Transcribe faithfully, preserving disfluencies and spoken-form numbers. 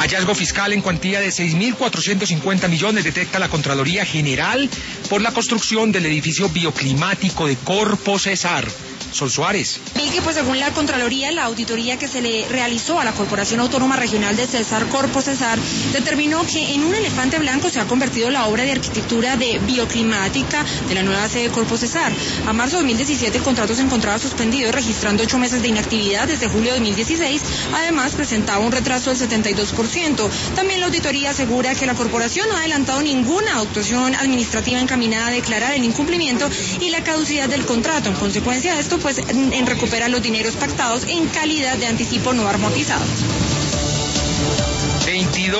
Hallazgo fiscal en cuantía de seis mil cuatrocientos cincuenta millones detecta la Contraloría General por la construcción del edificio bioclimático de Corpo Cesar. Sol Suárez. Miguel, pues según la Contraloría, la auditoría que se le realizó a la Corporación Autónoma Regional de Cesar, Corpo Cesar, determinó que en un elefante blanco se ha convertido la obra de arquitectura de bioclimática de la nueva sede de Corpo Cesar. A marzo de dos mil diecisiete el contrato se encontraba suspendido, registrando ocho meses de inactividad desde julio de dos mil dieciséis. Además, presentaba un retraso del setenta y dos por ciento. También la auditoría asegura que la corporación no ha adelantado ninguna actuación administrativa encaminada a declarar el incumplimiento y la caducidad del contrato. En consecuencia de esto, pues en, en recupera los dineros pactados en calidad de anticipo no amortizados. veintidós